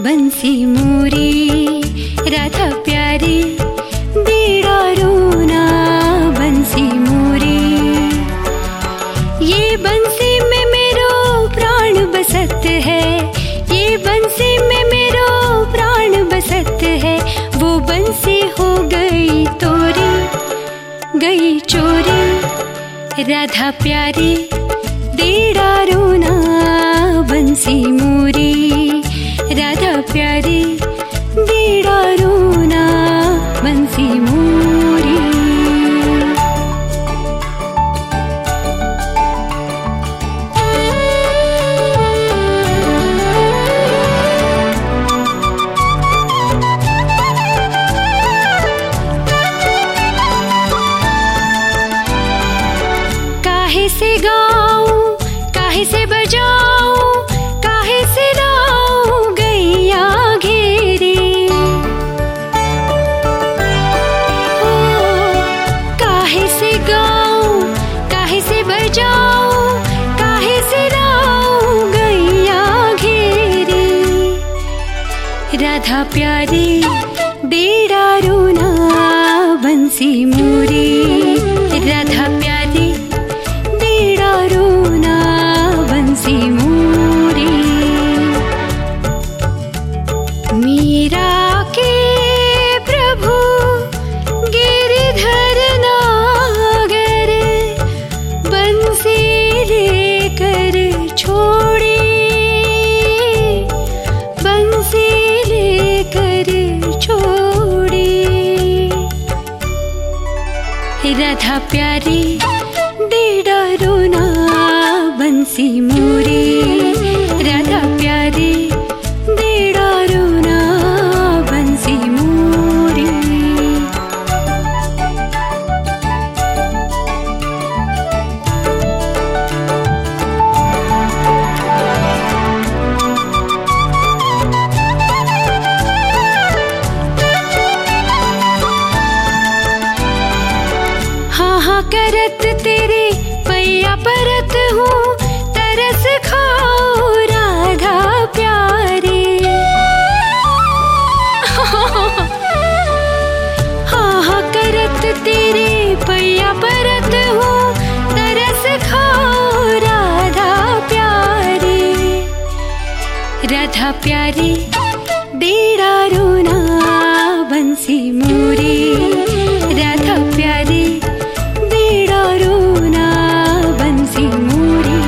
बंसी मोरी राधा प्यारी बेड़ा रोना बंसी मोरी। ये बंसी में मेरो प्राण बसत है, ये बंसी में मेरो प्राण बसत है। वो बंसी हो गई तोरी गई चोरी राधा प्यारी बेड़ा रोना बंसी मोरी राधा प्यारी बेड़ा रोना बंसी मोरी। काहे से गाऊं काहे से बजाऊं काहे से लाऊं गैया घेरी। ओ काहे से गाऊं काहे से बजाऊं काहे से लाऊं गैया घेरी। राधा प्यारी बेड़ा रोना बंसी मोरी राधा प्यारी बेड़ा रोना बंसी मोरी। मीरा के प्रभु गिरधर नागर बंसी लेकर छोड़ी, बंसी लेकर छोड़ी। राधा प्यारी बेड़ा रोना बंसी मोरी राधा प्यारी बेड़ा रोना बंसी मोरी। हाँ हाँ करत तेरे पैया परत हूँ तरस खाओ राधा प्यारी। हाँ हाँ करत तेरे पैया परत हूँ तरस खाओ राधा प्यारी। राधा प्यारी बेड़ा रोना बंसी मोरी राधा प्यारी बेड़ा रोना बंसी मोरी।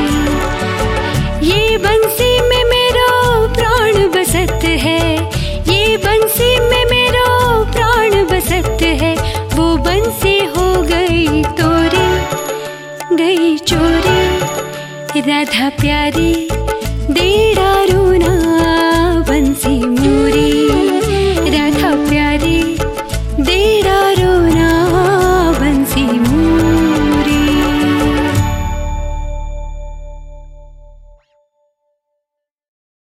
ये बंसी में मेरो प्राण बसत है, ये बंसी में मेरो प्राण बसत है। वो बंसी हो गई तोरी गई चोरी राधा प्यारी बेड़ा